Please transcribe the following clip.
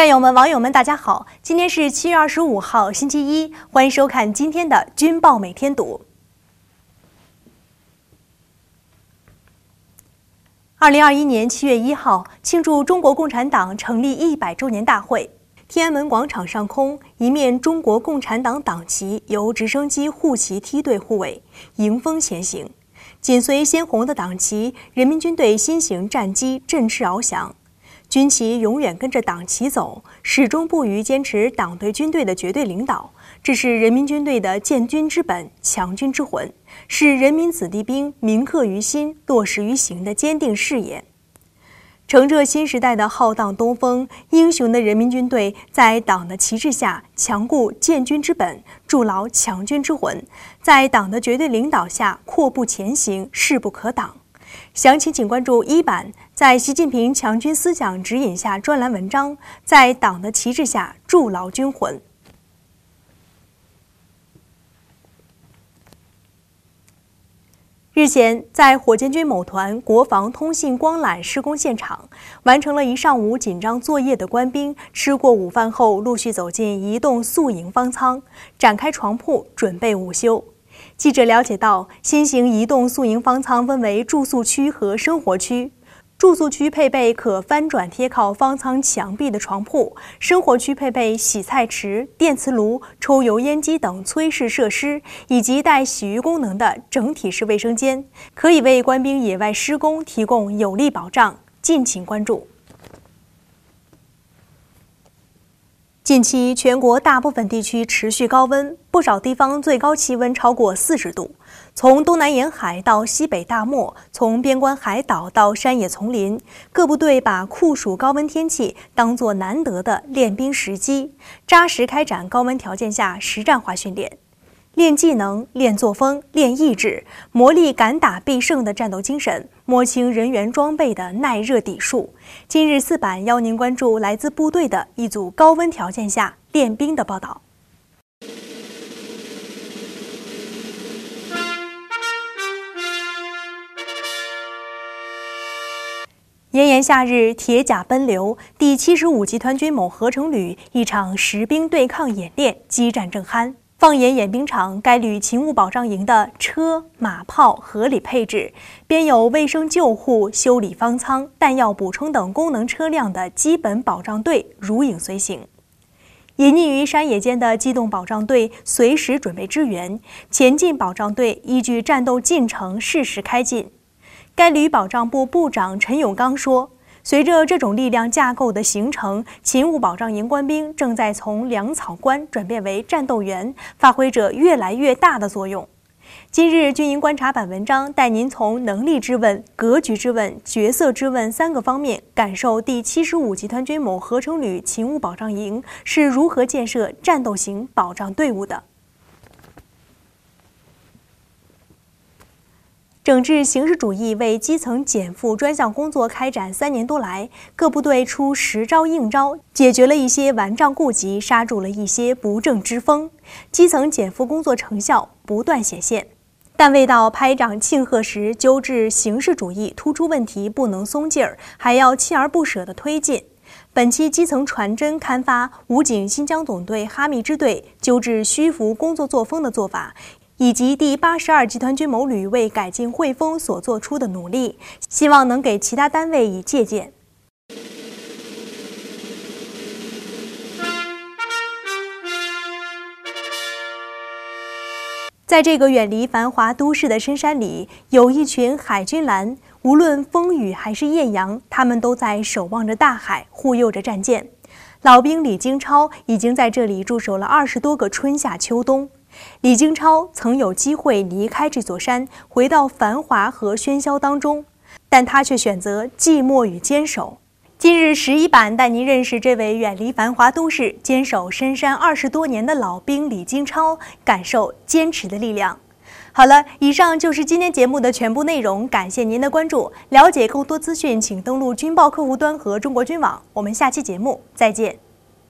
战友们、网友们，大家好！今天是7月25号，星期一，欢迎收看今天的军报每天读。2021年7月1号，庆祝中国共产党成立100周年大会。天安门广场上空，一面中国共产党党旗由直升机护旗梯队护卫，迎风前行。紧随鲜红的党旗，人民军队新型战机振翅翱翔。军旗永远跟着党旗走，始终不渝坚持党对军队的绝对领导，这是人民军队的建军之本、强军之魂，是人民子弟兵铭刻于心、落实于行的坚定誓言。乘着新时代的浩荡东风，英雄的人民军队在党的旗帜下强固建军之本，筑牢强军之魂，在党的绝对领导下阔步前行，势不可挡。详情请关注一版，在习近平强军思想指引下专栏文章，在党的旗帜下筑牢军魂。日前，在火箭军某团国防通信光缆施工现场，完成了一上午紧张作业的官兵，吃过午饭后陆续走进移动宿营方舱，展开床铺，准备午休。记者了解到，新型移动宿营方舱分为住宿区和生活区。住宿区配备可翻转贴靠方舱墙壁的床铺，生活区配备洗菜池、电磁炉、抽油烟机等炊事设施，以及带洗浴功能的整体式卫生间，可以为官兵野外施工提供有力保障。敬请关注。近期，全国大部分地区持续高温，不少地方最高气温超过40度。从东南沿海到西北大漠，从边关海岛到山野丛林，各部队把酷暑高温天气当作难得的练兵时机，扎实开展高温条件下实战化训练。练技能、练作风、练意志，磨砺敢打必胜的战斗精神，摸清人员装备的耐热底数。今日4版邀您关注来自部队的一组高温条件下练兵的报道。炎炎夏日，铁甲奔流，第75集团军某合成旅一场实兵对抗演练激战正酣。放眼演兵场，该旅勤务保障营的车、马、炮合理配置，编有卫生救护、修理方舱、弹药补充等功能车辆的基本保障队如影随形。隐匿于山野间的机动保障队随时准备支援，前进保障队依据战斗进程适时开进。该旅保障部部长陈永刚说，随着这种力量架构的形成，勤务保障营官兵正在从粮草官转变为战斗员，发挥着越来越大的作用。今日军营观察版文章带您从能力之问、格局之问、角色之问3个方面，感受第75集团军某合成旅勤务保障营是如何建设战斗型保障队伍的。整治形式主义为基层减负专项工作开展3年多来，各部队出实招硬招，解决了一些顽瘴痼疾，刹住了一些不正之风，基层减负工作成效不断显现。但未到拍掌庆贺时，纠治形式主义突出问题不能松劲儿，还要锲而不舍地推进。本期基层传真刊发武警新疆总队哈密支队纠治虚浮工作作风的做法，以及第82集团军某旅为改进汇丰所做出的努力，希望能给其他单位以借鉴。在这个远离繁华都市的深山里，有一群海军蓝，无论风雨还是艳阳，他们都在守望着大海，护佑着战舰。老兵李京超已经在这里驻守了20多个春夏秋冬。李京超曾有机会离开这座山，回到繁华和喧嚣当中，但他却选择寂寞与坚守。今日11版带您认识这位远离繁华都市、坚守深山20多年的老兵李京超，感受坚持的力量。好了，以上就是今天节目的全部内容，感谢您的关注。了解更多资讯，请登录军报客户端和中国军网。我们下期节目再见。